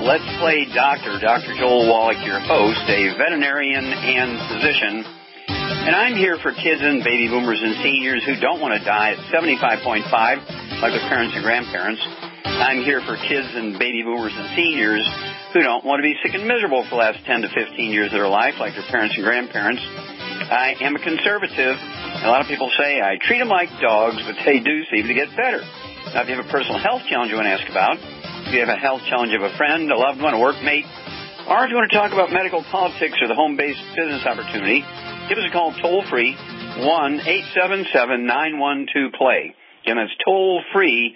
Let's Play Doctor, Dr. Joel Wallach, your host, a veterinarian and physician. And I'm here for kids and baby boomers and seniors who don't want to die at 75.5 like their parents and grandparents. I'm here for kids and baby boomers and seniors who don't want to be sick and miserable for the last 10 to 15 years of their life like their parents and grandparents. I am a conservative. A lot of people say I treat them like dogs, but they do seem to get better. Now, if you have a personal health challenge you want to ask about, if you have a health challenge of a friend, a loved one, a workmate, or if you want to talk about medical politics or the home-based business opportunity, give us a call toll-free, 1-877-912-PLAY. Again, that's toll-free,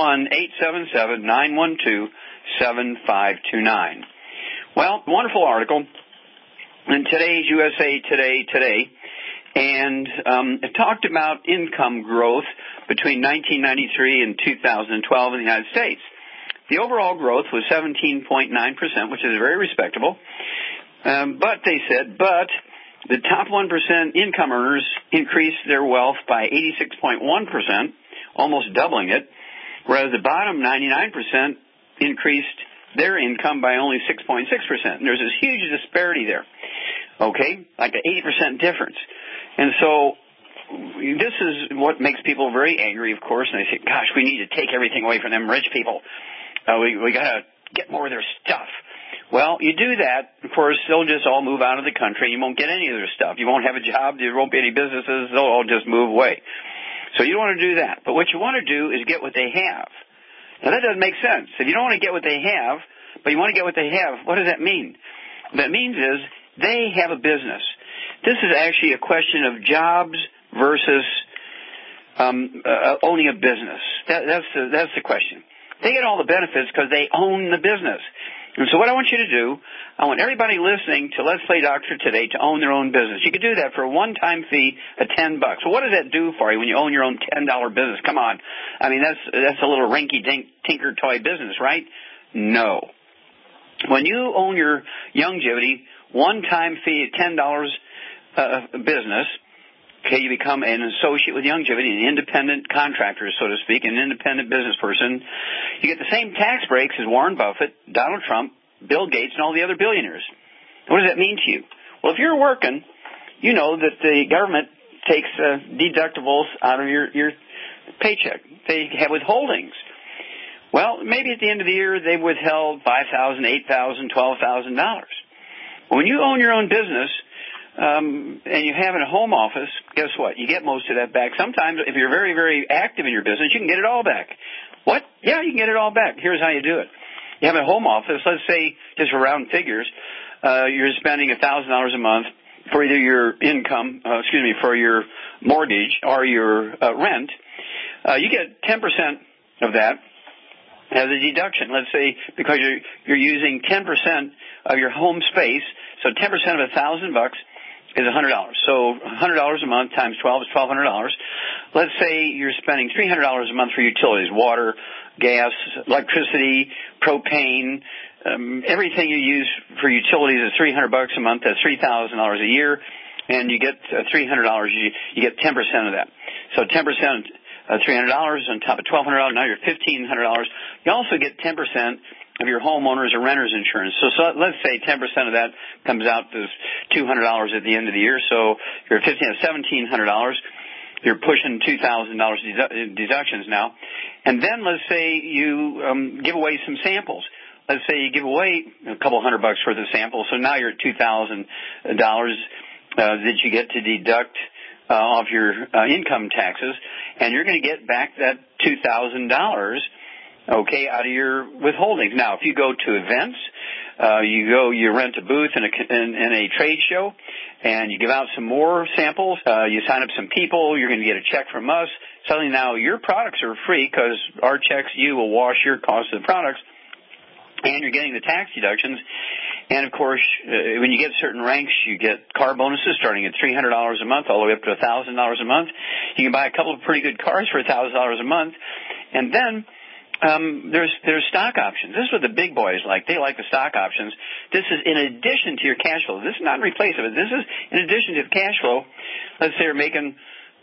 1-877-912-7529. Well, wonderful article in today's USA Today, and it talked about income growth between 1993 and 2012 in the United States. The overall growth was 17.9%, which is very respectable. But they said, the top 1% income earners increased their wealth by 86.1%, almost doubling it, whereas the bottom 99% increased their income by only 6.6%. And there's this huge disparity there, okay, like an 80% difference. And so this is what makes people very angry, of course, and they say, gosh, we need to take everything away from them rich people. We got to get more of their stuff. Well, you do that, of course, they'll just all move out of the country. You won't get any of their stuff. You won't have a job. There won't be any businesses. They'll all just move away. So you don't want to do that. But what you want to do is get what they have. Now, that doesn't make sense. If you don't want to get what they have, but you want to get what they have, what does that mean? What that means is they have a business. This is actually a question of jobs versus owning a business. That's the question. They get all the benefits because they own the business. And so what I want you to do, I want everybody listening to Let's Play Doctor today to own their own business. You could do that for a one-time fee of $10. Well, what does that do for you when you own your own $10 business? Come on. I mean, that's a little rinky-dink tinker toy business, right? No. When you own your Youngevity one-time fee of $10 business, okay, you become an associate with Youngevity, an independent contractor, so to speak, an independent business person. You get the same tax breaks as Warren Buffett, Donald Trump, Bill Gates, and all the other billionaires. What does that mean to you? Well, if you're working, you know that the government takes deductibles out of your paycheck. They have withholdings. Well, maybe at the end of the year they withheld $5,000, $8,000, $12,000. When you own your own business, and you have a home office, guess what? You get most of that back. Sometimes, if you're very, very active in your business, you can get it all back. What? Yeah, you can get it all back. Here's how you do it. You have a home office. Let's say, just for round figures, you're spending $1,000 a month for either your income, for your mortgage or your rent. You get 10% of that as a deduction. Let's say because you're using 10% of your home space, so 10% of $1,000 is $100. So $100 a month times 12 is $1,200. Let's say you're spending $300 a month for utilities, water, gas, electricity, propane, everything you use for utilities is $300 a month. That's $3,000 a year, and you get $300. You get 10% of that. So 10% of $300 on top of $1,200. Now you're $1,500. You also get 10% of your homeowners or renters insurance. So let's say 10% of that comes out to $200 at the end of the year. So you're $1,700. You're pushing $2,000 deductions now. And then let's say you give away some samples. Let's say you give away a couple $100 worth of samples. So now you're at $2,000 that you get to deduct off your income taxes, and you're going to get back that $2,000. Okay, out of your withholdings. Now, if you go to events, you rent a booth in a trade show, and you give out some more samples, you sign up some people, you're going to get a check from us. Suddenly now your products are free because our checks, you will wash your cost of the products, and you're getting the tax deductions. And, of course, when you get certain ranks, you get car bonuses starting at $300 a month all the way up to $1,000 a month. You can buy a couple of pretty good cars for $1,000 a month. And then there's stock options. This is what the big boys like. They like the stock options. This is in addition to your cash flow. This is not in replace of it. This is in addition to the cash flow. Let's say you're making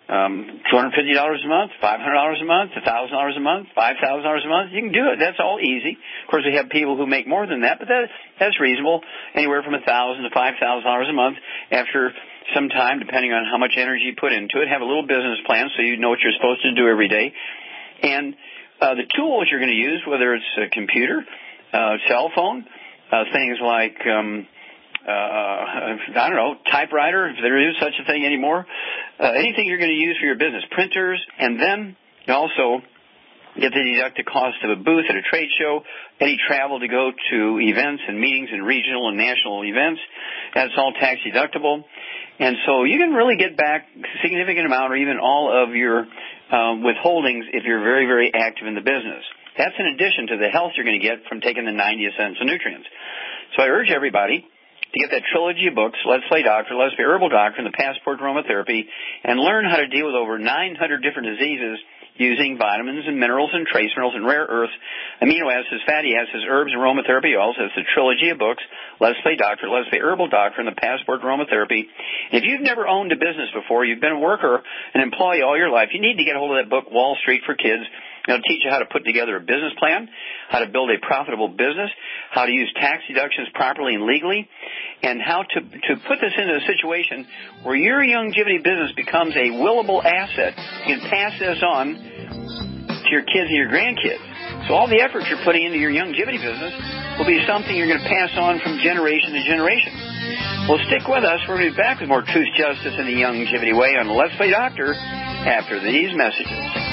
$250 a month, $500 a month, $1,000 a month, $5,000 a month. You can do it. That's all easy. Of course, we have people who make more than that, but that's reasonable. Anywhere from $1,000 to $5,000 a month after some time, depending on how much energy you put into it. Have a little business plan so you know what you're supposed to do every day. And the tools you're going to use, whether it's a computer, cell phone, things like I don't know, typewriter, if there is such a thing anymore, anything you're going to use for your business, printers, and then you also get to deduct the cost of a booth at a trade show, any travel to go to events and meetings and regional and national events. That's all tax deductible. And so you can really get back a significant amount or even all of your withholdings if you're very, very active in the business. That's in addition to the health you're going to get from taking the 90 essential nutrients. So I urge everybody to get that trilogy of books, Let's Play Doctor, Let's Play Herbal Doctor, and the Passport to Aromatherapy, and learn how to deal with over 900 different diseases using vitamins and minerals and trace minerals and rare earths, amino acids, fatty acids, herbs, and aromatherapy oils. That's the trilogy of books, Let's Play Doctor, Let's Play Herbal Doctor, and the Passport to Aromatherapy. If you've never owned a business before, you've been a worker, an employee all your life, you need to get a hold of that book, Wall Street for Kids. It'll teach you how to put together a business plan, how to build a profitable business, how to use tax deductions properly and legally, and how to put this into a situation where your longevity business becomes a willable asset. You can pass this on to your kids and your grandkids. So all the effort you're putting into your longevity business will be something you're going to pass on from generation to generation. Well, stick with us. We're going to be back with more truth, justice, and the longevity way on Let's Play Doctor after these messages.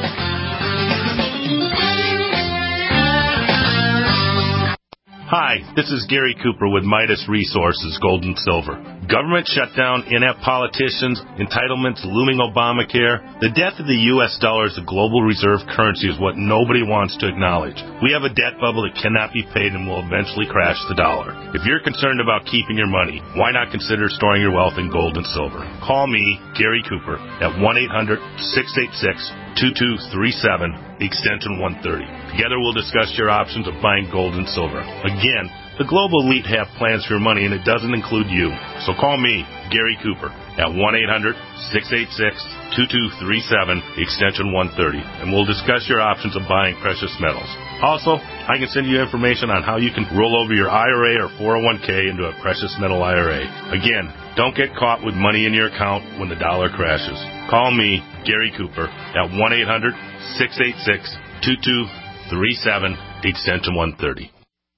Hi, this is Gary Cooper with Midas Resources, Gold and Silver. Government shutdown, inept politicians, entitlements, looming Obamacare. The death of the U.S. dollar as a global reserve currency is what nobody wants to acknowledge. We have a debt bubble that cannot be paid and will eventually crash the dollar. If you're concerned about keeping your money, why not consider storing your wealth in gold and silver? Call me, Gary Cooper, at 1-800-686-2237. Extension 130. Together we'll discuss your options of buying gold and silver. Again, the global elite have plans for your money, and it doesn't include you. So call me, Gary Cooper, at 1-800-686-2237, extension 130, and we'll discuss your options of buying precious metals. Also, I can send you information on how you can roll over your IRA or 401k into a precious metal IRA. Again, don't get caught with money in your account when the dollar crashes. Call me, Gary Cooper, at 1-800-686-2237, extension 130.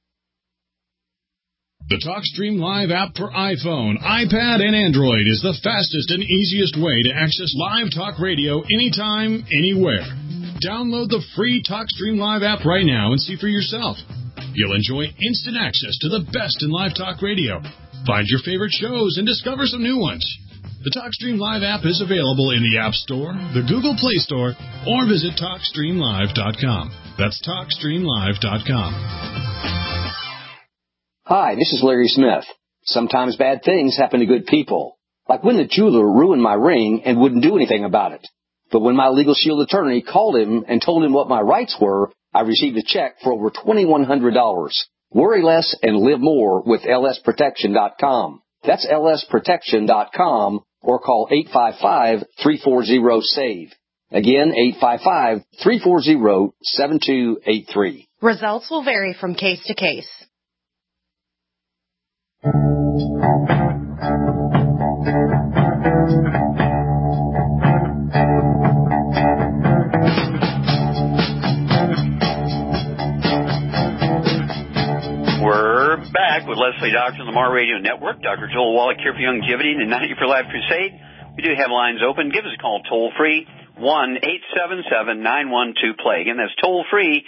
The TalkStream Live app for iPhone, iPad, and Android is the fastest and easiest way to access live talk radio anytime, anywhere. Download the free TalkStream Live app right now and see for yourself. You'll enjoy instant access to the best in live talk radio. Find your favorite shows and discover some new ones. The TalkStream Live app is available in the App Store, the Google Play Store, or visit TalkStreamLive.com. That's TalkStreamLive.com. Hi, this is Larry Smith. Sometimes bad things happen to good people. Like when the jeweler ruined my ring and wouldn't do anything about it. But when my Legal Shield attorney called him and told him what my rights were, I received a check for over $2,100. Worry less and live more with lsprotection.com. That's lsprotection.com or call 855-340-SAVE. Again, 855-340-7283. Results will vary from case to case. We're back with Let's Play Doctor on the Mar Radio Network. Dr. Joel Wallach here for Longevity and the 90 for Life Crusade. We do have lines open. Give us a call toll-free, 1-877-912-PLAY. Again, that's toll-free,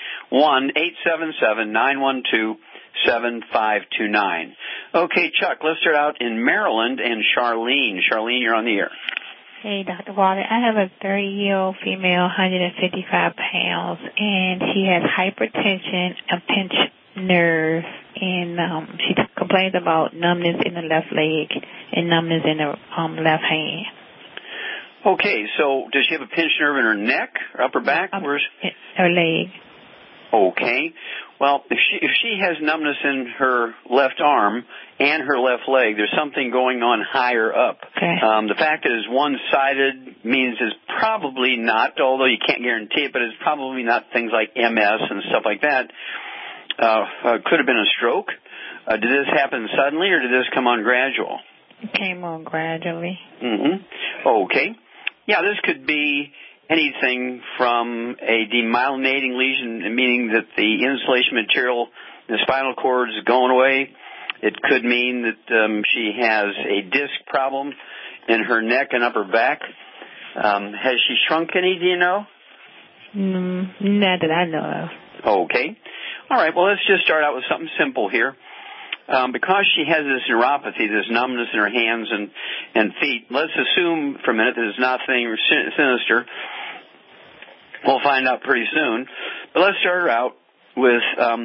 1-877-912-7529. Okay, Chuck, let's start out in Maryland and Charlene. Charlene, you're on the air. Hey, Dr. Wallach. I have a 30-year-old female, 155 pounds, and she has hypertension, a pinched nerve, and she complains about numbness in the left leg and numbness in the left hand. Okay, so does she have a pinched nerve in her neck or upper back? Her leg. Okay. Well, if she has numbness in her left arm and her left leg, there's something going on higher up. Okay. The fact that it's one-sided means it's probably not, although you can't guarantee it, but it's probably not things like MS and stuff like that. Could have been a stroke. Did this happen suddenly, or did this come on gradual? It came on gradually. Mm-hmm. Okay. Yeah, this could be anything from a demyelinating lesion, meaning that the insulation material in the spinal cord is going away. It could mean that she has a disc problem in her neck and upper back. Has she shrunk any, do you know? Not that I know of. Okay. All right, well, let's just start out with something simple here. Because she has this neuropathy, this numbness in her hands and feet, let's assume for a minute that it's nothing sinister. We'll find out pretty soon. But let's start her out with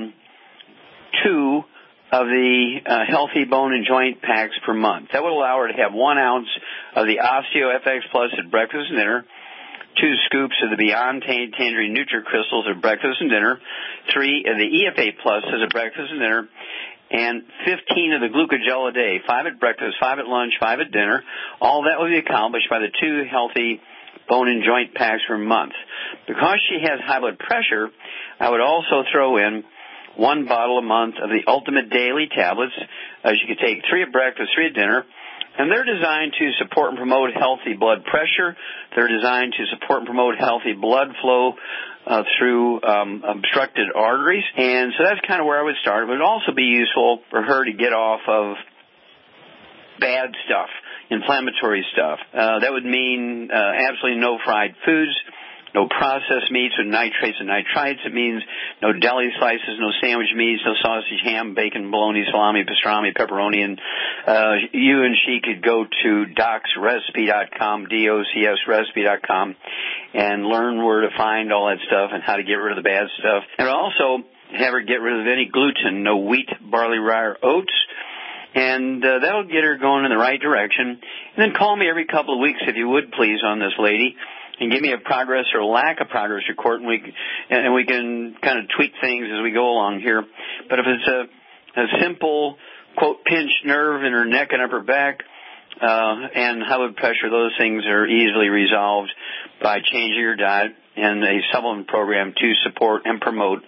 2 of the Healthy Bone and Joint Packs per month. That would allow her to have 1 ounce of the OsteoFX Plus at breakfast and dinner, 2 scoops of the Beyond Tangerine NutriCrystals at breakfast and dinner, 3 of the EFA Plus at breakfast and dinner, and 15 of the Glucogel a day, 5 at breakfast, 5 at lunch, 5 at dinner. All that will be accomplished by the 2 Healthy Bone and Joint Packs per month. Because she has high blood pressure, I would also throw in 1 bottle a month of the Ultimate Daily Tablets. She could take 3 at breakfast, 3 at dinner. And they're designed to support and promote healthy blood pressure. They're designed to support and promote healthy blood flow through obstructed arteries. And so that's kind of where I would start. It would also be useful for her to get off of bad stuff, inflammatory stuff. That would mean absolutely no fried foods, no processed meats with nitrates and nitrites. It means no deli slices, no sandwich meats, no sausage, ham, bacon, bologna, salami, pastrami, pepperoni. And you and she could go to docsrecipe.com, DOCSrecipe.com, and learn where to find all that stuff and how to get rid of the bad stuff. And also have her get rid of any gluten, no wheat, barley, rye, or oats. And that'll get her going in the right direction. And then call me every couple of weeks, if you would, please, on this lady, and give me a progress or lack of progress report, and we can kind of tweak things as we go along here. But if it's a simple, quote, pinched nerve in her neck and upper back and high blood pressure, those things are easily resolved by changing your diet and a supplement program to support and promote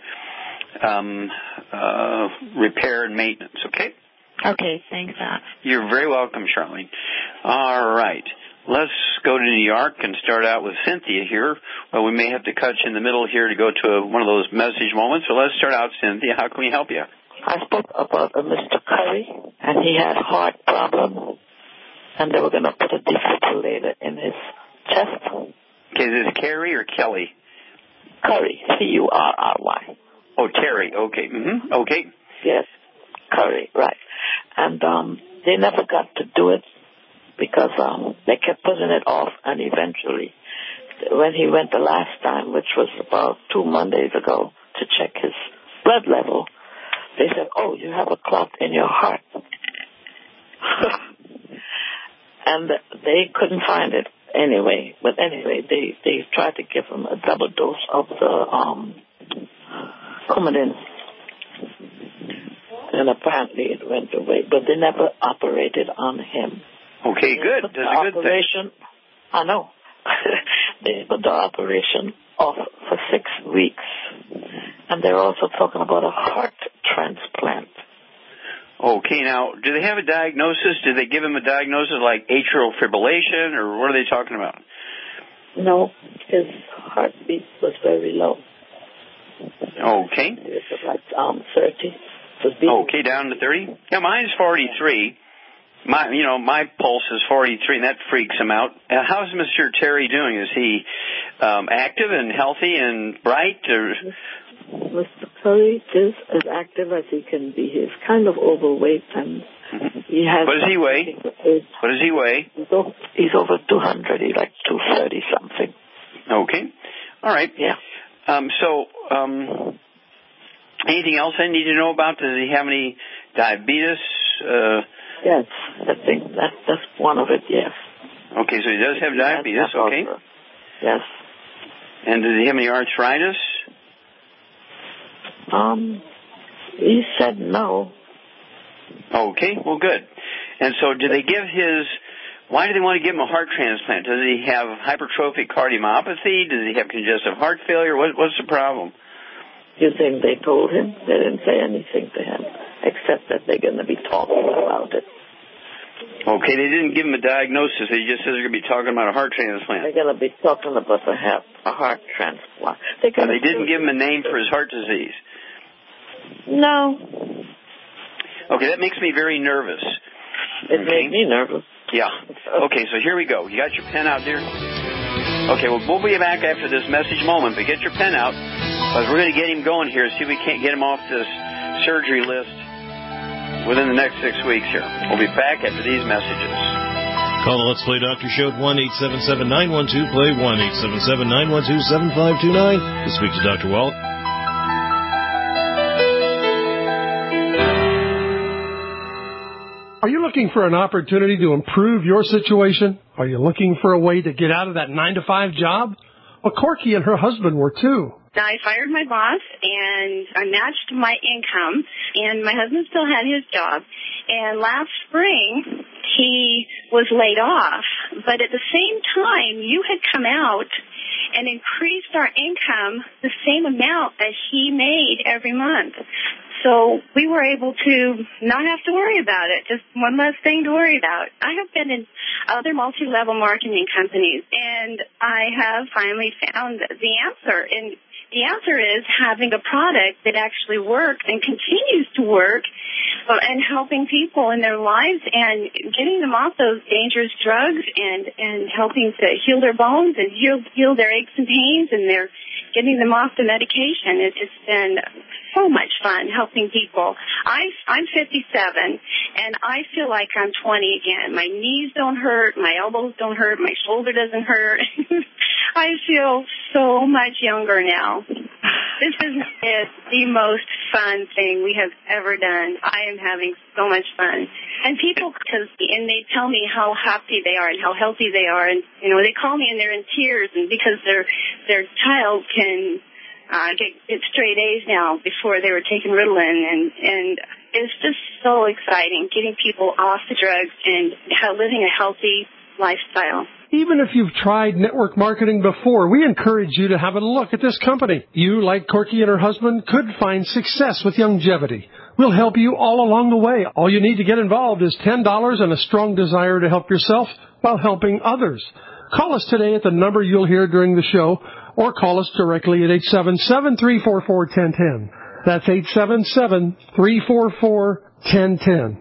repair and maintenance, okay? Okay, thanks, Doc. You're very welcome, Charlene. All right. Let's go to New York and start out with Cynthia here. Well, we may have to cut you in the middle here to go to one of those message moments. So let's start out, Cynthia. How can we help you? I spoke about a Mr. Curry, and he had heart problem, and they were going to put a defibrillator in his chest. Okay, is this Carrie or Kelly? Curry, C-U-R-R-Y. Oh, Terry. Okay. Mm-hmm. Okay. Yes, Curry, right. And they never got to do it because they kept putting it off, and eventually, when he went the last time, which was about 2 Mondays ago, to check his blood level, they said, oh, you have a clot in your heart. And they couldn't find it anyway. But anyway, they tried to give him a double dose of the Coumadin. And apparently it went away. But they never operated on him. Okay, good. That's a good thing. I know. They put the operation off for 6 weeks. And they're also talking about a heart transplant. Okay, now, do they have a diagnosis? Did they give him a diagnosis like atrial fibrillation, or what are they talking about? No, his heartbeat was very low. Okay. It was like 30. Okay, down to 30? Yeah, mine's 43. My pulse is 43, and that freaks him out. How's Mr. Terry doing? Is he active and healthy and bright? Or? Mr. Curry is as active as he can be. He's kind of overweight, and he has... What does he weigh? What does he weigh? He's over 200. He's like 230 something. Okay. All right. Yeah. Anything else I need to know about? Does he have any diabetes? Yes, I think that's one of it, yes. Okay, so he does have diabetes, okay. Yes. And does he have any arthritis? He said no. Okay, well, good. And so did they give why do they want to give him a heart transplant? Does he have hypertrophic cardiomyopathy? Does he have congestive heart failure? What's the problem? You think they told him? They didn't say anything to him, except that they're going to be talking about it. Okay, they didn't give him a diagnosis. They just said they're going to be talking about a heart transplant. They're going to be talking about a heart transplant. They didn't give him a name for his heart disease. No. Okay, that makes me very nervous. It made me nervous. Yeah. Okay, so here we go. You got your pen out there? Okay, well, we'll be back after this message moment, but get your pen out, because we're going to get him going here, see if we can't get him off this surgery list within the next 6 weeks here. We'll be back after these messages. Call the Let's Play Doctor Show at 1-877-912-PLAY, 1-877-912-7529 to speak to Dr. Wallach. Are you looking for an opportunity to improve your situation? Are you looking for a way to get out of that 9-to-5 job? Well, Corky and her husband were too. I fired my boss, and I matched my income, and my husband still had his job. And last spring, he was laid off. But at the same time, you had come out and increased our income the same amount that he made every month. So we were able to not have to worry about it, just one less thing to worry about. I have been in other multi-level marketing companies, and I have finally found the answer. And the answer is having a product that actually works and continues to work and helping people in their lives and getting them off those dangerous drugs and helping to heal their bones and heal their aches and pains, and they're getting them off the medication. It's been so much fun helping people. I'm 57, and I feel like I'm 20 again. My knees don't hurt, my elbows don't hurt, my shoulder doesn't hurt. I feel so much younger now. This is the most fun thing we have ever done. I am having so much fun. And people, and they tell me how happy they are and how healthy they are. And, they call me and they're in tears, and because their child can get straight A's now before they were taking Ritalin. And it's just so exciting getting people off the drugs and living a healthy lifestyle. Even if you've tried network marketing before, we encourage you to have a look at this company. You, like Corky and her husband, could find success with longevity. We'll help you all along the way. All you need to get involved is $10 and a strong desire to help yourself while helping others. Call us today at the number you'll hear during the show, or call us directly at 877-344-1010. That's 877-344-1010.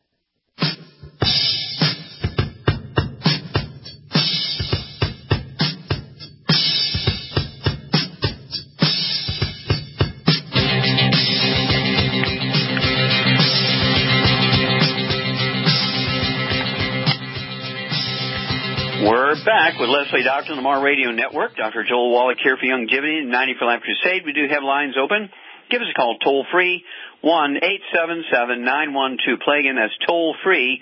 We're back with Leslie Doctor on the MAR Radio Network. Dr. Joel Wallach here for Longevity and 90 for Life Crusade. We do have lines open. Give us a call toll-free, 1-877-912-PLAY. Again, that's toll-free,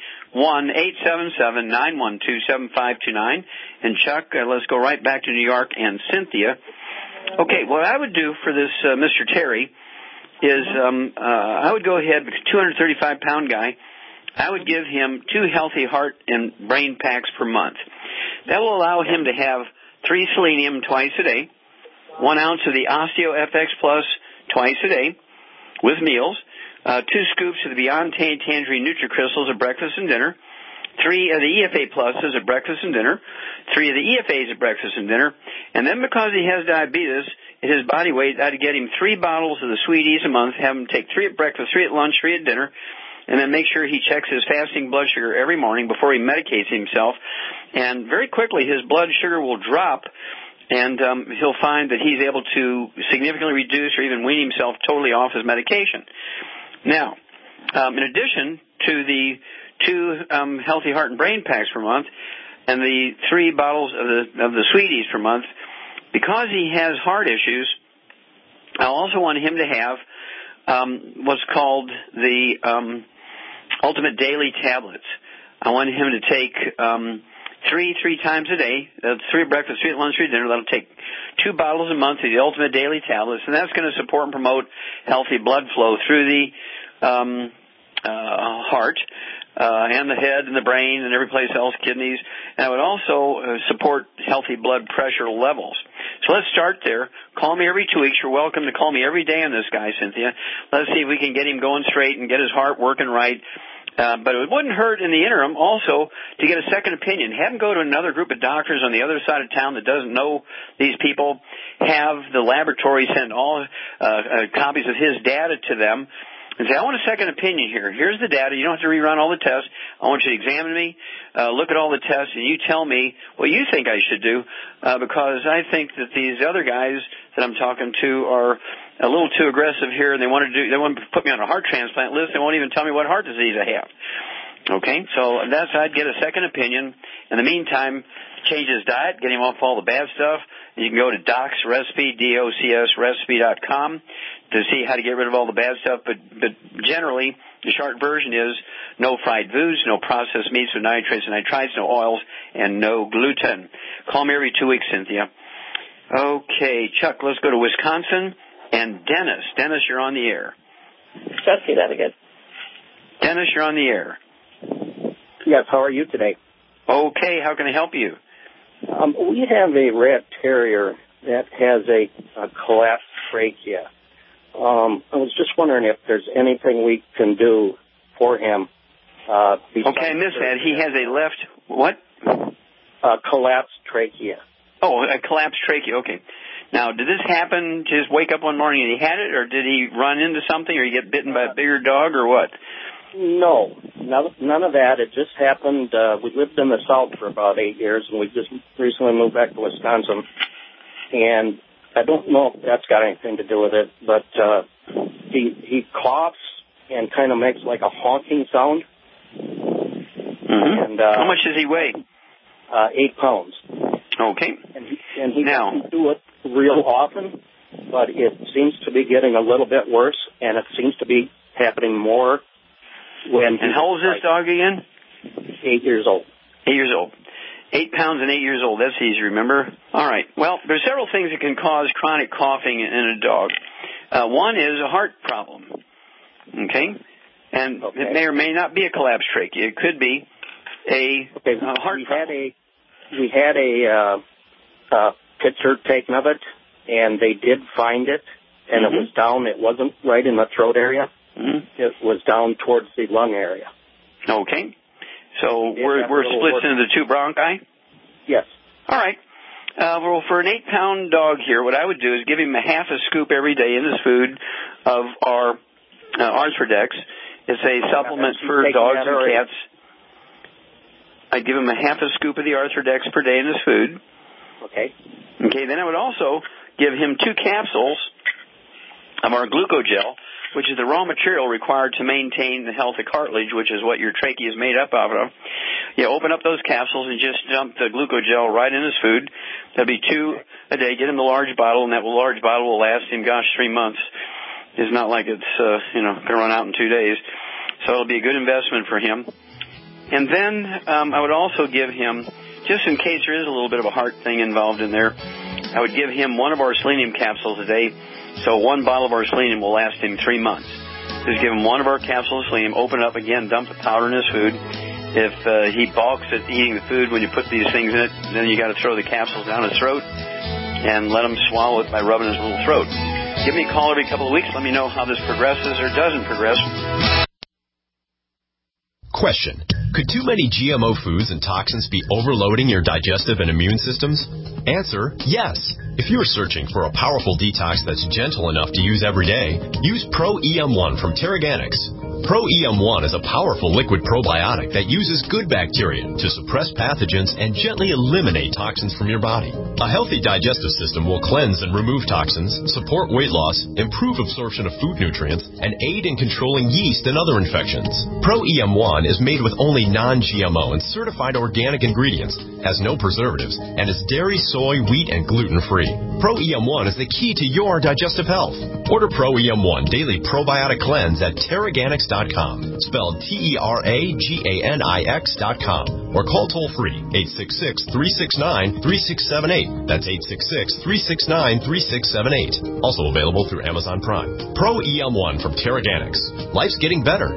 1-877-912-7529. And Chuck, let's go right back to New York and Cynthia. Okay, what I would do for this Mr. Terry is I would go ahead, because 235-pound guy, I would give him 2 healthy heart and brain packs per month. That will allow him to have 3 selenium twice a day, 1 ounce of the Osteo FX Plus twice a day with meals, 2 scoops of the Beyond Tangerine NutriCrystals at breakfast and dinner, 3 of the EFA Pluses at breakfast and dinner, 3 of the EFAs at breakfast and dinner, and then because he has diabetes, at his body weight, I'd get him 3 bottles of the Sweeties a month, have him take 3 at breakfast, 3 at lunch, 3 at dinner, and then make sure he checks his fasting blood sugar every morning before he medicates himself. And very quickly, his blood sugar will drop, and he'll find that he's able to significantly reduce or even wean himself totally off his medication. Now, in addition to the 2 healthy heart and brain packs per month and the 3 bottles of the Sweeties per month, because he has heart issues, I also want him to have what's called the Ultimate Daily Tablets. I want him to take three times a day. 3 at breakfast, 3 at lunch, 3 at dinner. That'll take 2 bottles a month of the Ultimate Daily Tablets, and that's going to support and promote healthy blood flow through the heart and the head and the brain and every place else, kidneys. And it would also support healthy blood pressure levels. So let's start there. Call me every 2 weeks. You're welcome to call me every day on this guy, Cynthia. Let's see if we can get him going straight and get his heart working right. But it wouldn't hurt in the interim also to get a second opinion. Have him go to another group of doctors on the other side of town that doesn't know these people. Have the laboratory send all copies of his data to them and say, I want a second opinion here. Here's the data. You don't have to rerun all the tests. I want you to examine me, look at all the tests, and you tell me what you think I should do, because I think that these other guys that I'm talking to are a little too aggressive here, and they want to put me on a heart transplant list. They won't even tell me what heart disease I have. Okay, so I'd get a second opinion. In the meantime, change his diet, get him off all the bad stuff. You can go to Doc's Recipe, DOCSrecipe.com, to see how to get rid of all the bad stuff. But generally, the short version is no fried foods, no processed meats with nitrates and nitrites, no oils, and no gluten. Call me every 2 weeks, Cynthia. Okay, Chuck, let's go to Wisconsin. And Dennis. Dennis, you're on the air. Let's see that again. Dennis, you're on the air. Yes, how are you today? Okay, how can I help you? We have a rat terrier that has a collapsed trachea. I was just wondering if there's anything we can do for him. Okay, I missed that. He has a left, what? Collapsed trachea. Oh, a collapsed trachea, okay. Now, did this happen, just wake up one morning and he had it, or did he run into something, or he get bitten by a bigger dog, or what? No, none of that. It just happened. We lived in the South for about 8 years, and we just recently moved back to Wisconsin. And I don't know if that's got anything to do with it, but he coughs and kind of makes like a honking sound. Mm-hmm. And how much does he weigh? 8 pounds. Okay. And he doesn't do it real often, but it seems to be getting a little bit worse, and it seems to be happening more when... And how old is this dog again? 8 years old. 8 years old. 8 pounds and 8 years old. That's easy to remember. All right. Well, there's several things that can cause chronic coughing in a dog. One is a heart problem. Okay? And it may or may not be a collapsed trachea. It could be a heart problem. We had a picture taken of it, and they did find it, and it was down. It wasn't right in the throat area. Mm-hmm. It was down towards the lung area. Okay. So we're split into the 2 bronchi? Yes. All right. Well, for an 8-pound dog here, what I would do is give him a half a scoop every day in his food of our Arthrodex. It's a supplement for dogs and cats. I'd give him a half a scoop of the Arthrodex per day in his food. Okay. Okay, then I would also give him 2 capsules of our glucogel, which is the raw material required to maintain the healthy cartilage, which is what your trachea is made up of. You open up those capsules and just dump the glucogel right in his food. That'll be 2 a day. Get him the large bottle, and that large bottle will last him, 3 months. It's not like it's, going to run out in 2 days. So it'll be a good investment for him. And then I would also give him, just in case there is a little bit of a heart thing involved in there, I would give him 1 of our selenium capsules a day. So 1 bottle of our selenium will last him 3 months. Just give him 1 of our capsules of selenium, open it up again, dump the powder in his food. If he balks at eating the food when you put these things in it, then you got to throw the capsules down his throat and let him swallow it by rubbing his little throat. Give me a call every couple of weeks. Let me know how this progresses or doesn't progress. Question. Could too many GMO foods and toxins be overloading your digestive and immune systems? Answer, yes. If you're searching for a powerful detox that's gentle enough to use every day, use Pro-EM1 from Teraganix. Pro-EM1 is a powerful liquid probiotic that uses good bacteria to suppress pathogens and gently eliminate toxins from your body. A healthy digestive system will cleanse and remove toxins, support weight loss, improve absorption of food nutrients, and aid in controlling yeast and other infections. Pro-EM1 is made with only non-GMO and certified organic ingredients, has no preservatives, and is dairy, soy, wheat, and gluten-free. Pro-EM1 is the key to your digestive health. Order Pro-EM1 Daily Probiotic Cleanse at Teraganix.com. Teraganix.com. Spelled Teraganix.com. Or call toll-free 866-369-3678. That's 866-369-3678. Also available through Amazon Prime. Pro EM1 from Teraganix. Life's getting better.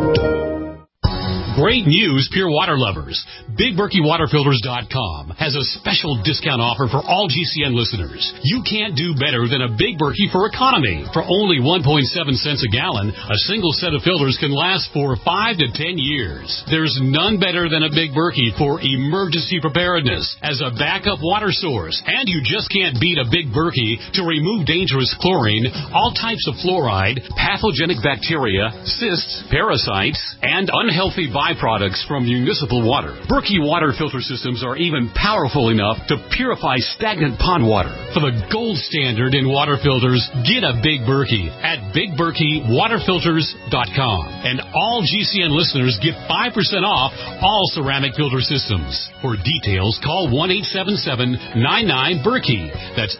Great news, Pure Water lovers. BigBerkeyWaterFilters.com has a special discount offer for all GCN listeners. You can't do better than a Big Berkey for economy. For only 1.7 cents a gallon, a single set of filters can last for 5 to 10 years. There's none better than a Big Berkey for emergency preparedness as a backup water source. And you just can't beat a Big Berkey to remove dangerous chlorine, all types of fluoride, pathogenic bacteria, cysts, parasites, and unhealthy byproducts from municipal water. Berkey water filter systems are even powerful enough to purify stagnant pond water. For the gold standard in water filters, get a Big Berkey at BigBerkeyWaterFilters.com. And all GCN listeners get 5% off all ceramic filter systems. For details, call 1-877-99-BERKEY. That's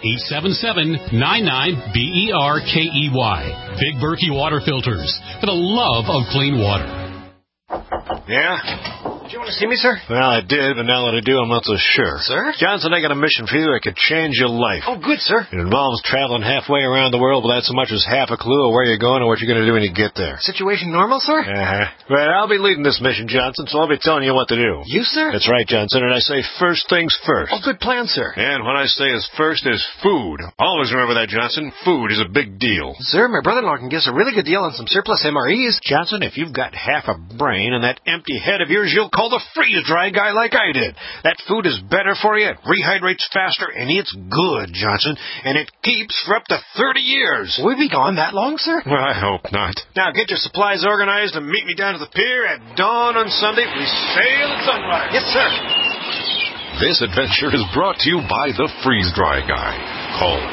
877-99-BERKEY. Big Berkey Water Filters, for the love of clean water. Yeah? Did you want to see me, sir? Well, I did, but now that I do, I'm not so sure. Sir? Johnson, I got a mission for you that could change your life. Oh, good, sir. It involves traveling halfway around the world without so much as half a clue of where you're going or what you're going to do when you get there. Situation normal, sir? Uh-huh. Well, I'll be leading this mission, Johnson, so I'll be telling you what to do. You, sir? That's right, Johnson, and I say first things first. Oh, good plan, sir. And what I say is first is food. Always remember that, Johnson. Food is a big deal. Sir, my brother-in-law can give us a really good deal on some surplus MREs. Johnson, if you've got half a brain and that empty head of yours, you'll call the freeze-dry guy like I did. That food is better for you, it rehydrates faster, and it's good, Johnson, and it keeps for up to 30 years. Will we be gone that long, sir? Well, I hope not. Now, get your supplies organized and meet me down to the pier at dawn on Sunday. We sail at sunrise. Yes, sir. This adventure is brought to you by the Freeze-Dry Guy. Call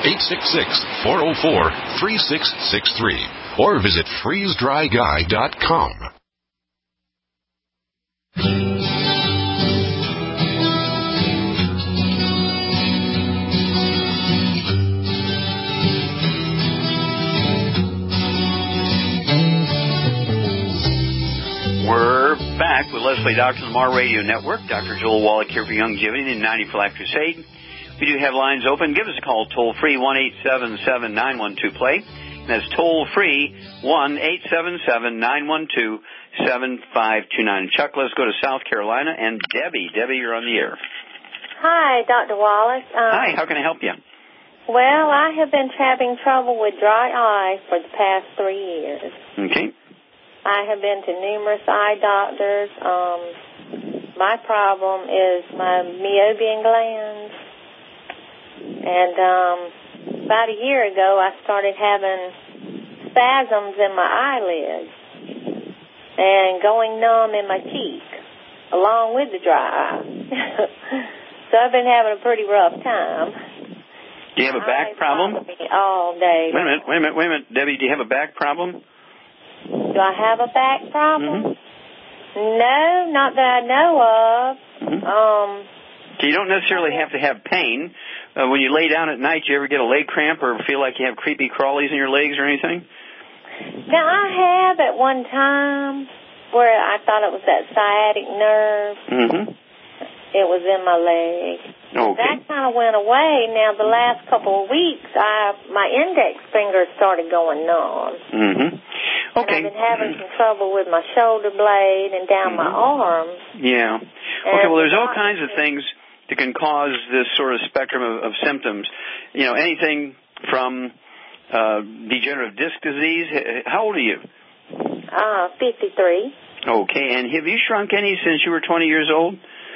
866-404-3663 or visit freezedryguy.com. We're back with Leslie Dr. Lamar Radio Network. Dr. Joel Wallach here for Youngevity and 90 for Life Crusade. We do have lines open. Give us a call toll-free, 1-877-912-PLAY. That's toll-free, 1-877-912-7529. Chuck, let's go to South Carolina. And Debbie. Debbie, you're on the air. Hi, Dr. Wallace. Hi, how can I help you? Well, I have been having trouble with dry eye for the past 3 years. Okay. I have been to numerous eye doctors. My problem is my meibomian glands. And about a year ago, I started having spasms in my eyelids and going numb in my cheek, along with the dry eye. So I've been having a pretty rough time. Do you have a back problem? All day. Wait a minute. Debbie, do you have a back problem? Do I have a back problem? Mm-hmm. No, not that I know of. Mm-hmm. So you don't necessarily have to have pain. When you lay down at night, do you ever get a leg cramp or feel like you have creepy crawlies in your legs or anything? Now, I have at one time where I thought it was that sciatic nerve. Mm-hmm. It was in my leg. Okay. That kind of went away. Now, the last couple of weeks, my index finger started going numb. Mm-hmm. Okay. And I've been having some trouble with my shoulder blade and down my arms. Yeah. Okay, well, there's all kinds of things that can cause this sort of spectrum of symptoms. You know, anything from degenerative disc disease. How old are you? 53. Okay, and have you shrunk any since you were 20 years old?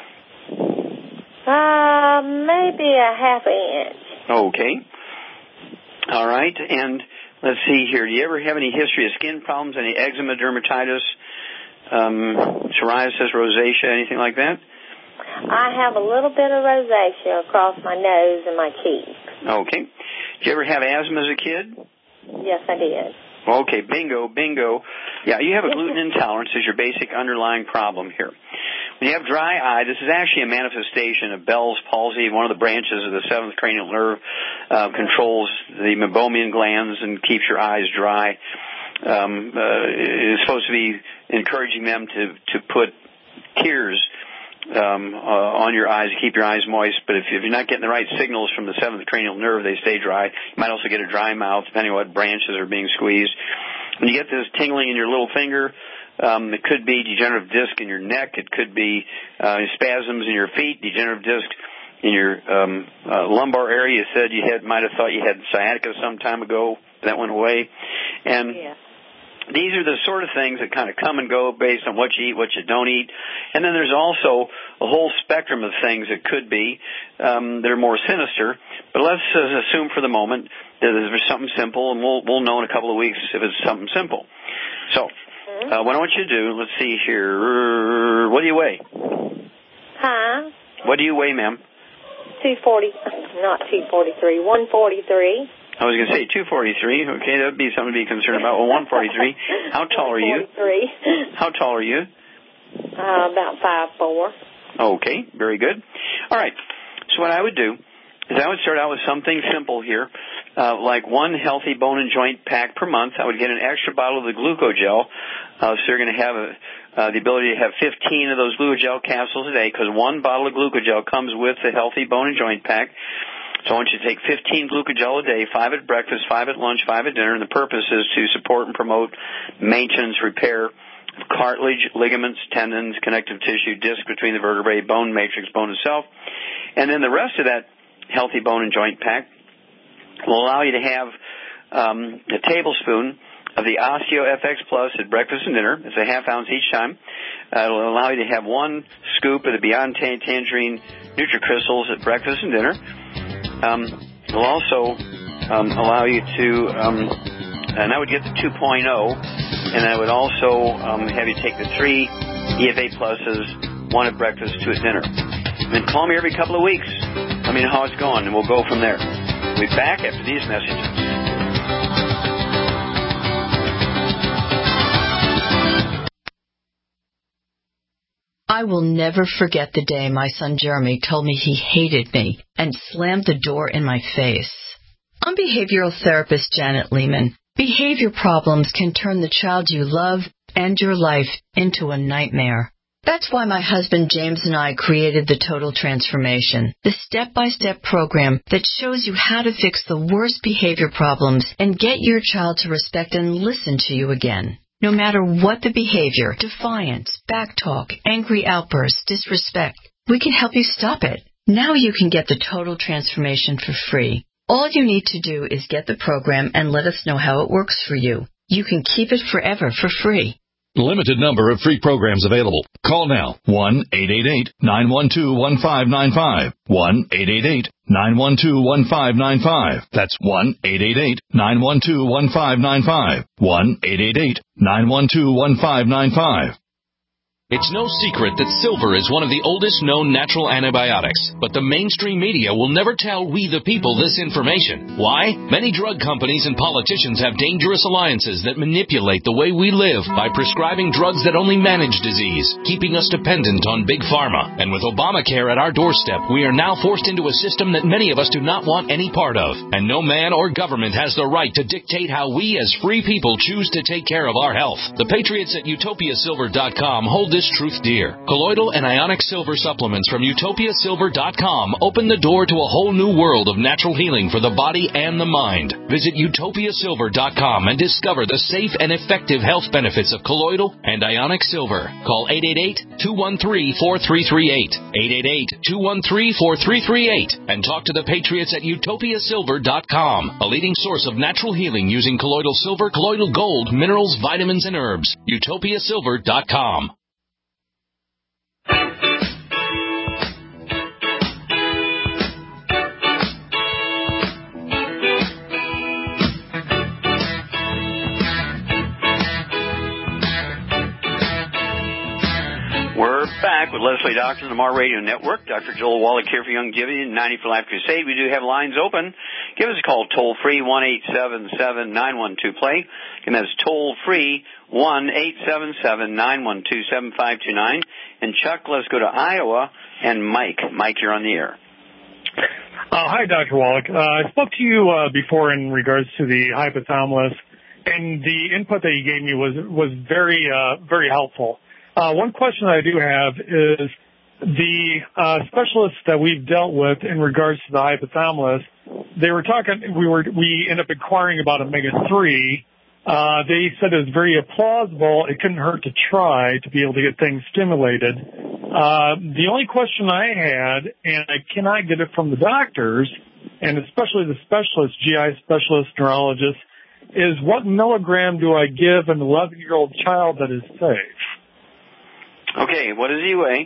Maybe a half inch. Okay. All right, and let's see here. Do you ever have any history of skin problems, any eczema, dermatitis, psoriasis, rosacea, anything like that? I have a little bit of rosacea across my nose and my cheeks. Okay. Did you ever have asthma as a kid? Yes, I did. Okay, bingo. Yeah, you have a gluten intolerance as your basic underlying problem here. When you have dry eye, this is actually a manifestation of Bell's palsy. One of the branches of the seventh cranial nerve controls the meibomian glands and keeps your eyes dry. is supposed to be encouraging them to put tears on your eyes to keep your eyes moist. But if you're not getting the right signals from the seventh cranial nerve, they stay dry. You might also get a dry mouth, depending on what branches are being squeezed. When you get this tingling in your little finger, it could be degenerative disc in your neck. It could be spasms in your feet, degenerative disc in your lumbar area. You said you might have thought you had sciatica some time ago. That went away. And these are the sort of things that kind of come and go based on what you eat, what you don't eat. And then there's also a whole spectrum of things that could be that are more sinister. But let's assume for the moment that there's something simple, and we'll know in a couple of weeks if it's something simple. So what I want you to do, let's see here. What do you weigh? Huh? What do you weigh, ma'am? 240, not 243, 143. I was going to say 243. Okay, that would be something to be concerned about. Well, 143. How tall are you? 143. How tall are you? About 5'4". Okay, very good. All right. So what I would do is I would start out with something simple here, like one healthy bone and joint pack per month. I would get an extra bottle of the Glucogel, so you're going to have the ability to have 15 of those Glucogel capsules a day, because one bottle of Glucogel comes with the healthy bone and joint pack. So I want you to take 15 Glucogel a day, 5 at breakfast, 5 at lunch, 5 at dinner, and the purpose is to support and promote maintenance, repair of cartilage, ligaments, tendons, connective tissue, disc between the vertebrae, bone matrix, bone itself. And then the rest of that healthy bone and joint pack will allow you to have a tablespoon of the Osteo FX Plus at breakfast and dinner. It's a half ounce each time. It'll allow you to have 1 scoop of the Beyond Tangerine NutriCrystals at breakfast and dinner. It'll also allow you to, and I would get the 2.0, and I would also have you take the 3 EFA Pluses, 1 at breakfast, 2 at dinner. And then call me every couple of weeks. Let me know how it's going, and we'll go from there. We'll be back after these messages. I will never forget the day my son Jeremy told me he hated me and slammed the door in my face. I'm behavioral therapist Janet Lehman. Behavior problems can turn the child you love and your life into a nightmare. That's why my husband James and I created the Total Transformation, the step-by-step program that shows you how to fix the worst behavior problems and get your child to respect and listen to you again. No matter what the behavior, defiance, backtalk, angry outbursts, disrespect, we can help you stop it. Now you can get the Total Transformation for free. All you need to do is get the program and let us know how it works for you. You can keep it forever for free. Limited number of free programs available. Call now. 1-888-912-1595. 1-888-912-1595. That's 1-888-912-1595. 1-888-912-1595. It's no secret that silver is one of the oldest known natural antibiotics, but the mainstream media will never tell we the people this information. Why? Many drug companies and politicians have dangerous alliances that manipulate the way we live by prescribing drugs that only manage disease, keeping us dependent on big pharma. And with Obamacare at our doorstep, we are now forced into a system that many of us do not want any part of. And no man or government has the right to dictate how we as free people choose to take care of our health. The patriots at utopiasilver.com hold this truth dear. Colloidal and ionic silver supplements from utopiasilver.com open the door to a whole new world of natural healing for the body and the mind. Visit utopiasilver.com and discover the safe and effective health benefits of colloidal and ionic silver. Call 888-213-4338. 888-213-4338 and talk to the patriots at utopiasilver.com, a leading source of natural healing using colloidal silver, colloidal gold, minerals, vitamins, and herbs. utopiasilver.com. We're back with Leslie Doctor, the MAR Radio Network. Dr. Joel Wallach here for Youngevity and 90 for Life Crusade. We do have lines open. Give us a call toll-free, 1-877-912-PLAY. And that's toll-free, 1-877-912-7529. And Chuck, let's go to Iowa. And Mike. Mike, you're on the air. Hi, Dr. Wallach. I spoke to you before in regards to the hypothalamus and the input that you gave me was very very helpful. One question I do have is the specialists that we've dealt with in regards to the hypothalamus. They were talking. We ended up inquiring about omega-3. They said it was very plausible. It couldn't hurt to try to be able to get things stimulated. The only question I had, and I cannot get it from the doctors, and especially the specialists, GI specialists, neurologists, is what milligram do I give an 11-year-old child that is safe? Okay, what does he weigh?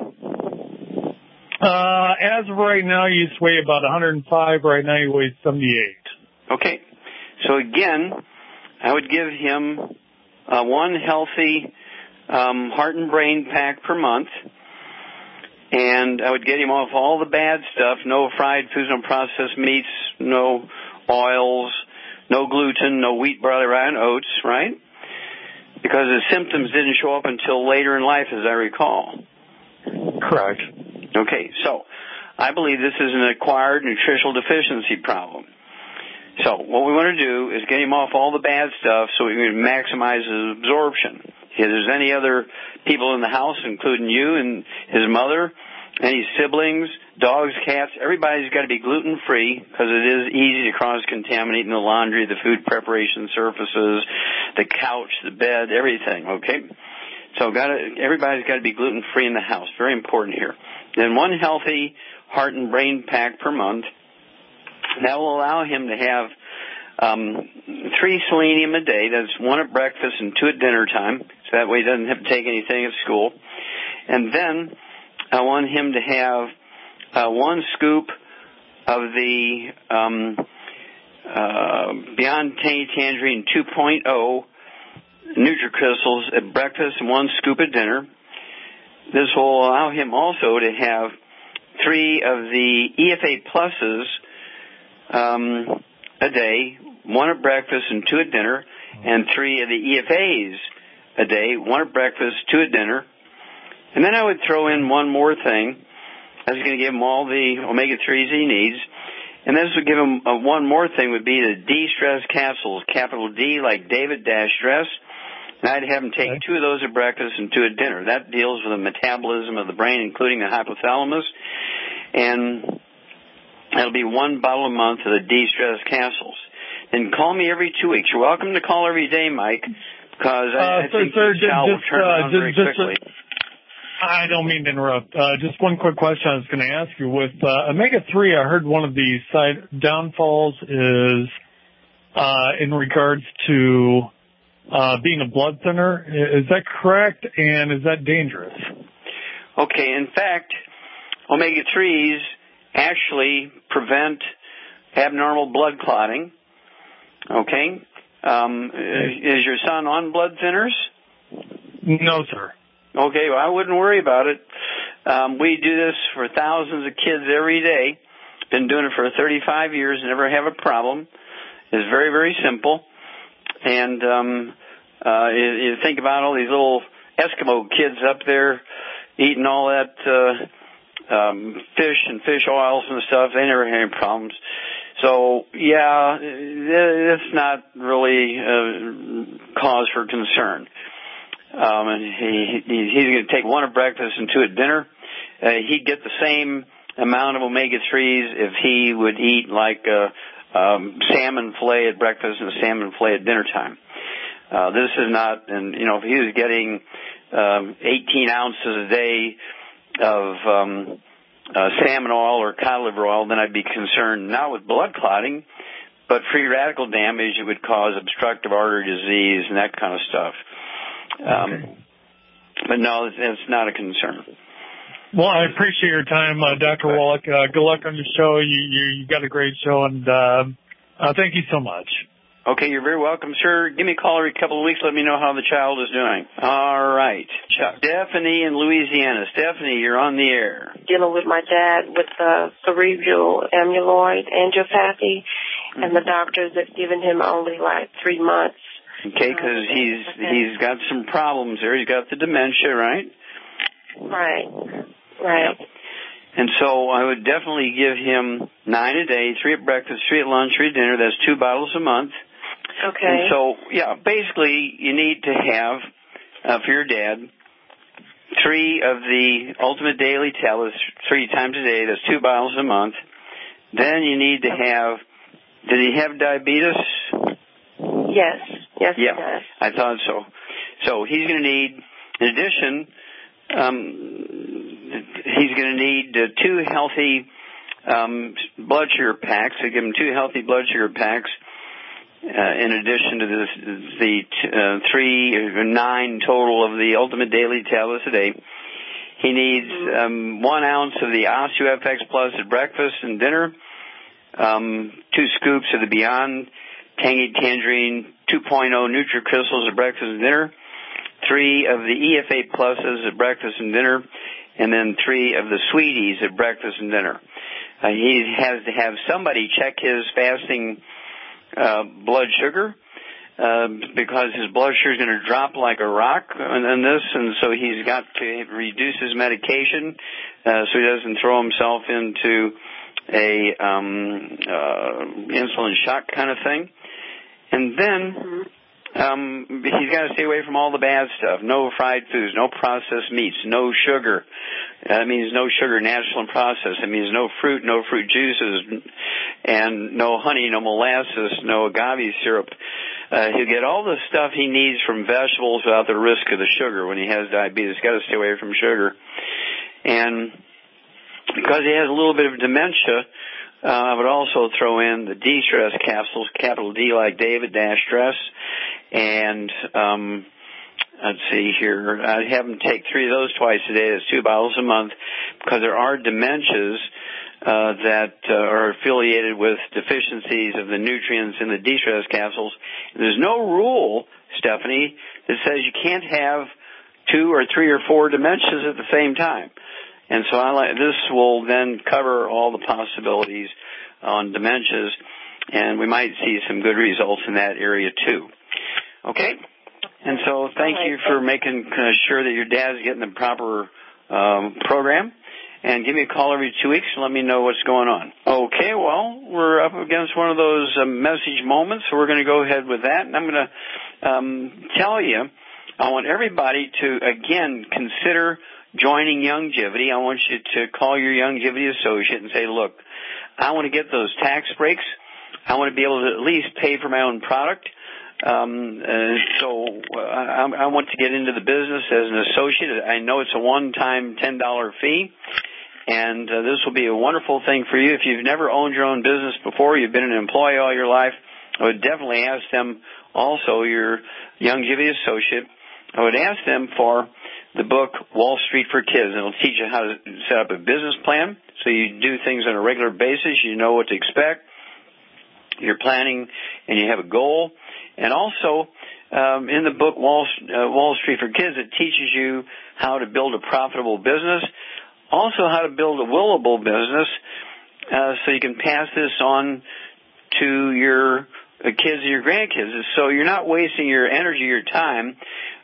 As of right now, he used to weigh about 105. Right now, he weighs 78. Okay, so again, I would give him one healthy heart and brain pack per month, and I would get him off all the bad stuff, no fried foods, no processed meats, no oils, no gluten, no wheat, barley, rye, and oats, right? Because his symptoms didn't show up until later in life, as I recall. Correct. Okay, so I believe this is an acquired nutritional deficiency problem. So what we want to do is get him off all the bad stuff so we can maximize his absorption. If there's any other people in the house, including you and his mother, any siblings, dogs, cats, everybody's got to be gluten-free because it is easy to cross-contaminate in the laundry, the food preparation surfaces, the couch, the bed, everything, okay? So everybody's got to be gluten-free in the house. Very important here. Then one healthy heart and brain pack per month. That will allow him to have 3 selenium a day. That's 1 at breakfast and 2 at dinner time. So that way he doesn't have to take anything at school. And then I want him to have 1 scoop of the Beyond Tangerine 2.0 NutriCrystals at breakfast and 1 scoop at dinner. This will allow him also to have 3 of the EFA Pluses a day, 1 at breakfast and 2 at dinner, and 3 of the EFAs a day, 1 at breakfast, 2 at dinner. And then I would throw in one more thing. I was going to give him all the omega-3s he needs. And this would give him one more thing would be the D-Stress capsules, capital D like David-Stress. And I'd have him take 2 of those at breakfast and 2 at dinner. That deals with the metabolism of the brain, including the hypothalamus. And that'll be 1 bottle a month of the D-Stress capsules. And call me every 2 weeks. You're welcome to call every day, Mike, because I think the child will turn around very quickly. I don't mean to interrupt. Just one quick question I was going to ask you. With omega-3, I heard one of the side downfalls is in regards to being a blood thinner. Is that correct, and is that dangerous? Okay, in fact, omega-3s actually prevent abnormal blood clotting. Okay? Is your son on blood thinners? No, sir. Okay, well, I wouldn't worry about it. We do this for thousands of kids every day. Been doing it for 35 years, never have a problem. It's very, very simple. And you think about all these little Eskimo kids up there eating all that fish and fish oils and stuff. They never had any problems. So, yeah, it's not really cause for concern. And he's going to take 1 at breakfast and 2 at dinner. He'd get the same amount of omega-3s if he would eat like salmon fillet at breakfast and salmon fillet at dinner time. This is not, and you know, if he was getting 18 ounces a day of salmon oil or cod liver oil, then I'd be concerned not with blood clotting, but free radical damage. It would cause obstructive artery disease and that kind of stuff. But no, it's not a concern. Well, I appreciate your time, Dr. Wallach. Good luck on your show. You got a great show, and thank you so much. Okay, you're very welcome, sir. Give me a call every couple of weeks. Let me know how the child is doing. All right. Stephanie in Louisiana. Stephanie, you're on the air. Dealing with my dad with cerebral amyloid angiopathy, and the doctors have given him only like 3 months. Okay, because he's got some problems there. He's got the dementia, right? Right. Yep. And so I would definitely give him 9 a day, 3 at breakfast, 3 at lunch, 3 at dinner. That's 2 bottles a month. Okay. And so, basically you need to have, for your dad, 3 of the Ultimate Daily Tablets 3 times a day. That's 2 bottles a month. Then you need to have, did he have diabetes? Yes, he does. I thought so. So he's going to need, in addition, he's going to need 2 healthy blood sugar packs. I give him 2 healthy blood sugar packs. In addition to the 3 or 9 total of the Ultimate Daily Tablets a day, he needs 1 ounce of the OsteoFX Plus at breakfast and dinner, 2 scoops of the Beyond Tangy Tangerine 2.0 NutriCrystals at breakfast and dinner, 3 of the EFA Pluses at breakfast and dinner, and then 3 of the Sweeties at breakfast and dinner. He has to have somebody check his fasting blood sugar, because his blood sugar is going to drop like a rock in this, and so he's got to reduce his medication so he doesn't throw himself into a insulin shock kind of thing. And then he's got to stay away from all the bad stuff. No fried foods, no processed meats, no sugar. That means no sugar, natural and processed. It means no fruit juices, and no honey, no molasses, no agave syrup. He'll get all the stuff he needs from vegetables without the risk of the sugar when he has diabetes. He's got to stay away from sugar. And because he has a little bit of dementia, I would also throw in the D-Stress capsules, capital D like David, dash stress. And let's see here, I'd have him take 3 of those twice a day. That's 2 bottles a month, because there are dementias that are affiliated with deficiencies of the nutrients in the D-Stress capsules. There's no rule, Stephanie, that says you can't have 2 or 3 or 4 dementias at the same time. And so this will then cover all the possibilities on dementias, and we might see some good results in that area too. Okay? And so thank you for making sure that your dad's getting the proper program. And give me a call every 2 weeks and let me know what's going on. Okay, well, we're up against one of those message moments, so we're going to go ahead with that. And I'm going to tell you, I want everybody to, again, consider joining Youngevity. I want you to call your Youngevity associate and say, look, I want to get those tax breaks. I want to be able to at least pay for my own product. So I want to get into the business as an associate. I know it's a one-time $10 fee, and this will be a wonderful thing for you. If you've never owned your own business before, you've been an employee all your life, I would definitely ask them, also your Youngevity associate, I would ask them for the book Wall Street for Kids. It'll teach you how to set up a business plan so you do things on a regular basis. You know what to expect. You're planning and you have a goal. And also, in the book Wall Street for Kids, it teaches you how to build a profitable business, also how to build a willable business, so you can pass this on to your kids and your grandkids. So you're not wasting your energy, your time.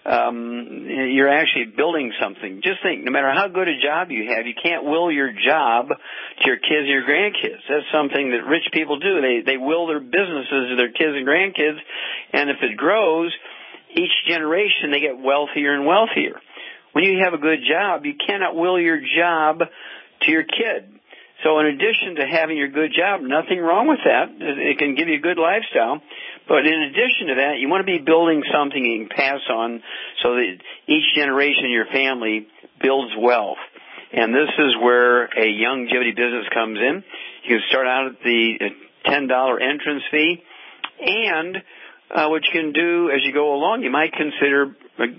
You're actually building something. Just think, no matter how good a job you have, you can't will your job to your kids and your grandkids. That's something that rich people do. They will their businesses to their kids and grandkids, and if it grows, each generation they get wealthier and wealthier. When you have a good job, you cannot will your job to your kid. So in addition to having your good job, nothing wrong with that. It can give you a good lifestyle. But in addition to that, you want to be building something you can pass on so that each generation in your family builds wealth. And this is where a Youngevity business comes in. You can start out at the $10 entrance fee. And what you can do as you go along, you might consider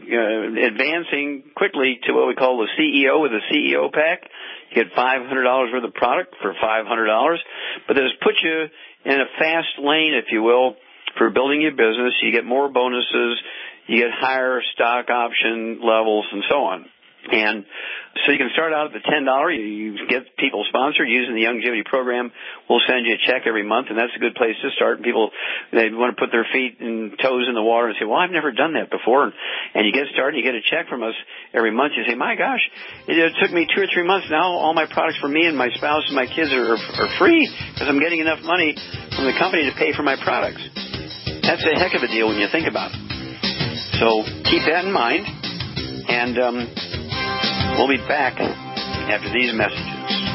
advancing quickly to what we call the CEO with a CEO pack. You get $500 worth of product for $500. But this puts you in a fast lane, if you will, for building your business. You get more bonuses, you get higher stock option levels, and so on. And so you can start out at the $10. You get people sponsored using the Youngevity program. We'll send you a check every month, and that's a good place to start. People, they want to put their feet and toes in the water and say, well, I've never done that before. And you get started, you get a check from us every month. You say, my gosh, it took me 2 or 3 months. Now all my products for me and my spouse and my kids are free because I'm getting enough money from the company to pay for my products. That's a heck of a deal when you think about it. So keep that in mind, and we'll be back after these messages.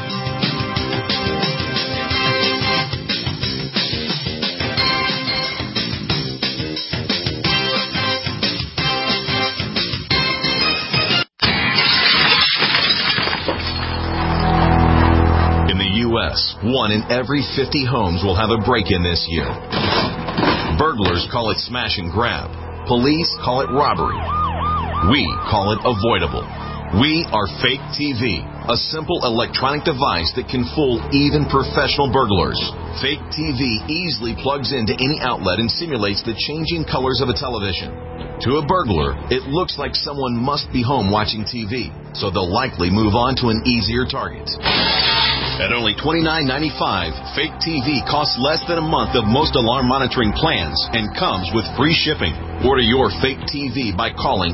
In the U.S., 1 in every 50 homes will have a break-in this year. Burglars call it smash and grab. Police call it robbery. We call it avoidable. We are Fake TV, a simple electronic device that can fool even professional burglars. Fake TV easily plugs into any outlet and simulates the changing colors of a television. To a burglar, it looks like someone must be home watching TV, so they'll likely move on to an easier target. At only $29.95, Fake TV costs less than a month of most alarm monitoring plans and comes with free shipping. Order your Fake TV by calling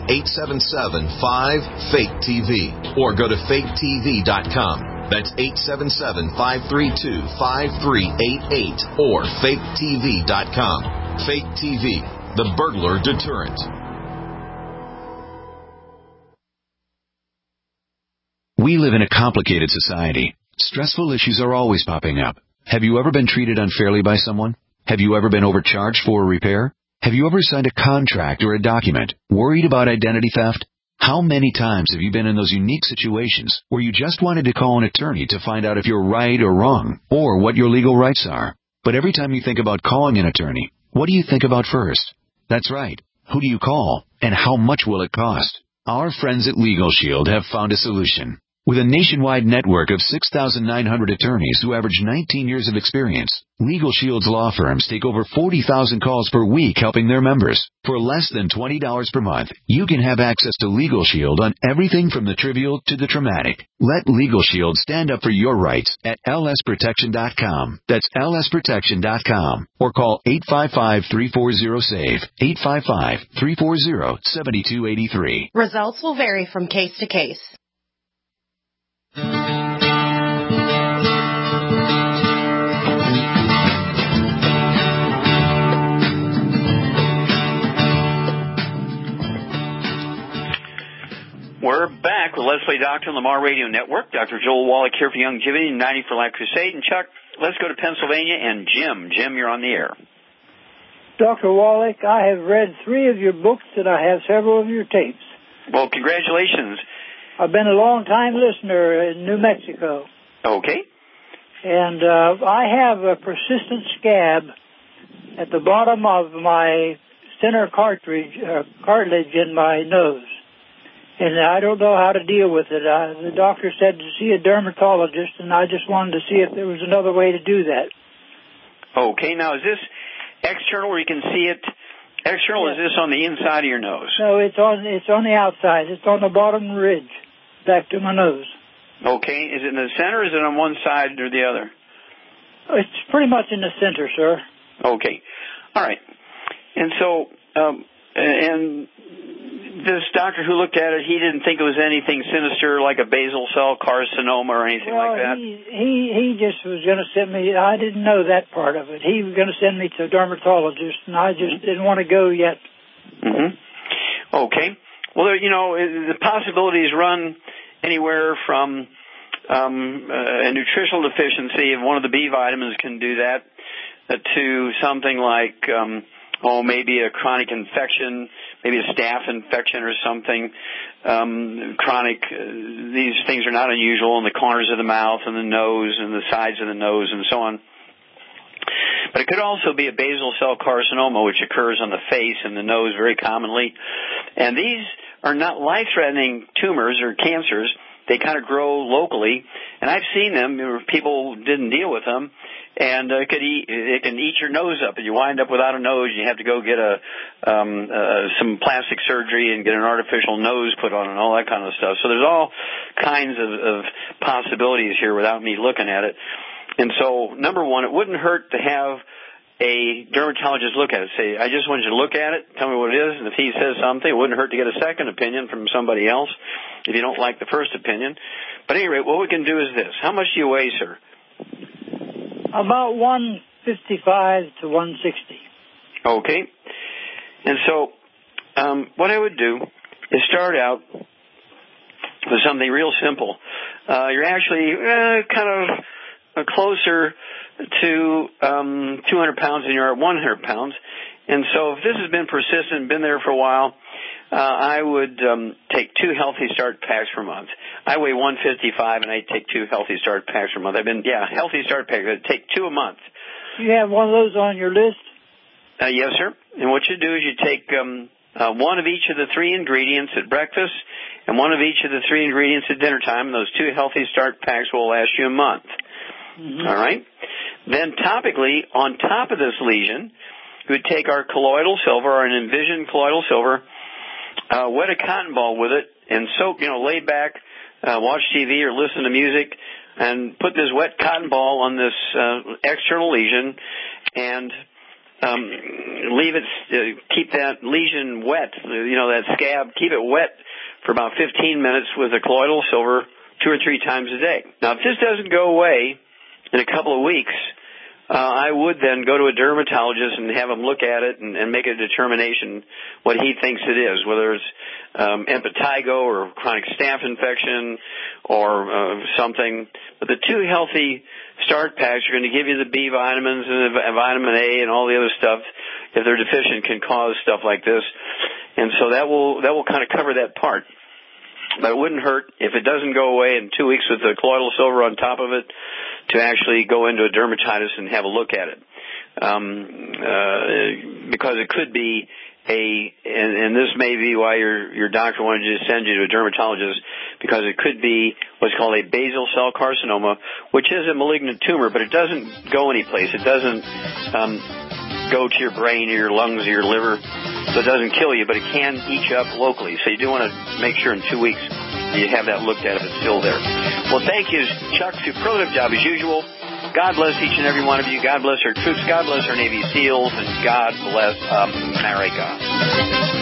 877-5-FAKE-TV or go to faketv.com. That's 877-532-5388 or faketv.com. Fake TV, the burglar deterrent. We live in a complicated society. Stressful issues are always popping up. Have you ever been treated unfairly by someone? Have you ever been overcharged for a repair? Have you ever signed a contract or a document worried about identity theft? How many times have you been in those unique situations where you just wanted to call an attorney to find out if you're right or wrong or what your legal rights are? But every time you think about calling an attorney, what do you think about first? That's right. Who do you call and how much will it cost? Our friends at Legal Shield have found a solution. With a nationwide network of 6,900 attorneys who average 19 years of experience, Legal Shield's law firms take over 40,000 calls per week helping their members. For less than $20 per month, you can have access to Legal Shield on everything from the trivial to the traumatic. Let Legal Shield stand up for your rights at lsprotection.com. That's lsprotection.com. Or call 855-340-SAVE, 855-340-7283. Results will vary from case to case. We're back with Let's Play Doctor on the Lamar Radio Network. Dr. Joel Wallach here for Youngevity and 90 for Life Crusade. And Chuck, let's go to Pennsylvania and Jim. Jim, you're on the air. Dr. Wallach, I have read 3 of your books and I have several of your tapes. Well, congratulations. I've been a long-time listener in New Mexico. Okay. And I have a persistent scab at the bottom of my center cartilage in my nose. And I don't know how to deal with it. The doctor said to see a dermatologist, and I just wanted to see if there was another way to do that. Okay. Now, is this external where you can see it? External, yes. Is this on the inside of your nose? No, it's on the outside. It's on the bottom ridge, back to my nose. Okay. Is it in the center, or is it on one side or the other? It's pretty much in the center, sir. Okay. All right. And so, and this doctor who looked at it, he didn't think it was anything sinister like a basal cell carcinoma or anything like that? He just was going to send me, I didn't know that part of it. He was going to send me to a dermatologist, and I just didn't want to go yet. Mm-hmm. Okay. Well, the possibilities run anywhere from a nutritional deficiency of one of the B vitamins can do that to something like maybe a chronic infection, maybe a staph infection or something. Chronic, these things are not unusual in the corners of the mouth and the nose and the sides of the nose and so on. But it could also be a basal cell carcinoma, which occurs on the face and the nose very commonly. And these are not life-threatening tumors or cancers. They kind of grow locally. And I've seen them where people didn't deal with them. And it can eat your nose up, and you wind up without a nose. You have to go get some plastic surgery and get an artificial nose put on and all that kind of stuff. So there's all kinds of possibilities here without me looking at it. And so, number one, it wouldn't hurt to have a dermatologist look at it. Say, I just want you to look at it, tell me what it is, and if he says something, it wouldn't hurt to get a second opinion from somebody else if you don't like the first opinion. But at any rate, what we can do is this. How much do you weigh, sir? About 155 to 160. Okay. And so what I would do is start out with something real simple. You're actually kind of closer to 200 pounds than you are at 100 pounds. And so if this has been persistent, been there for a while, I would take 2 Healthy Start packs per month. I weigh 155, and I take 2 Healthy Start packs per month. Healthy Start packs. I take 2 a month. Do you have one of those on your list? Yes, sir. And what you do is you take one of each of the 3 ingredients at breakfast and one of each of the 3 ingredients at dinner time, and those 2 Healthy Start packs will last you a month. Mm-hmm. All right? Then topically, on top of this lesion, you would take our colloidal silver, or an Envision colloidal silver, wet a cotton ball with it, and soak, lay back, watch TV or listen to music, and put this wet cotton ball on this external lesion, and leave it, keep that lesion wet, that scab, keep it wet for about 15 minutes with a colloidal silver 2 or 3 times a day. Now, if this doesn't go away in a couple of weeks, I would then go to a dermatologist and have him look at it and make a determination what he thinks it is, whether it's impetigo or chronic staph infection or something. But the 2 Healthy Start packs are going to give you the B vitamins and the vitamin A and all the other stuff, if they're deficient, can cause stuff like this. And so that will kind of cover that part. But it wouldn't hurt if it doesn't go away in 2 weeks with the colloidal silver on top of it to actually go into a dermatologist and have a look at it. Because it could be and this may be why your doctor wanted to send you to a dermatologist, because it could be what's called a basal cell carcinoma, which is a malignant tumor, but it doesn't go anyplace. It doesn't go to your brain or your lungs or your liver, so it doesn't kill you, but it can eat you up locally. So you do want to make sure in 2 weeks you have that looked at if it's still there. Well, thank you, Chuck. Superlative job as usual. God bless each and every one of you. God bless our troops. God bless our Navy SEALs. And God bless America.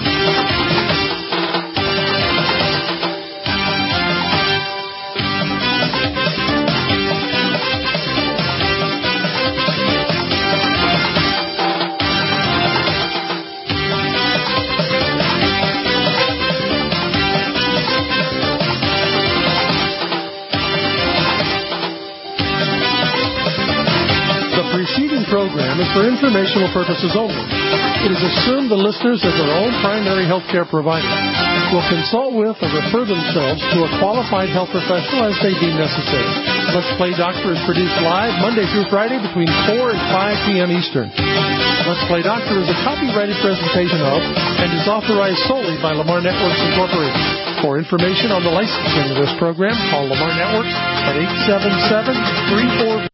The preceding program is for informational purposes only. It is assumed the listeners, as their own primary health care provider, will consult with or refer themselves to a qualified health professional as they deem necessary. Let's Play Doctor is produced live Monday through Friday between 4 and 5 p.m. Eastern. Let's Play Doctor is a copyrighted presentation of and is authorized solely by Lamar Networks Incorporated. For information on the licensing of this program, call Lamar Networks at 877-34...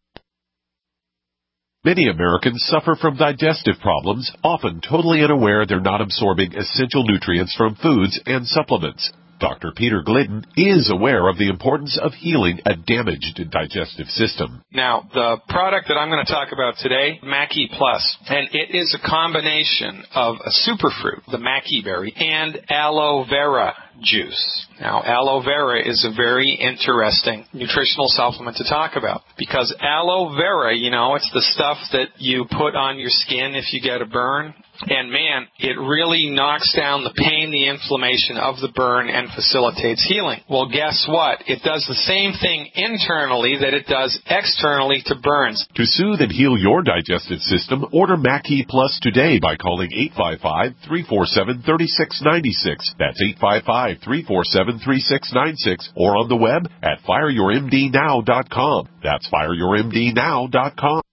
Many Americans suffer from digestive problems, often totally unaware they're not absorbing essential nutrients from foods and supplements. Dr. Peter Glidden is aware of the importance of healing a damaged digestive system. Now, the product that I'm going to talk about today, Mackey Plus, and it is a combination of a superfruit, the Mackey berry, and aloe vera juice. Now, aloe vera is a very interesting nutritional supplement to talk about, because aloe vera, it's the stuff that you put on your skin if you get a burn. And man, it really knocks down the pain, the inflammation of the burn, and facilitates healing. Well, guess what? It does the same thing internally that it does externally to burns. To soothe and heal your digestive system, order Mackey Plus today by calling 855-347-3696. That's 855-347-3696, or on the web at fireyourmdnow.com. That's fireyourmdnow.com.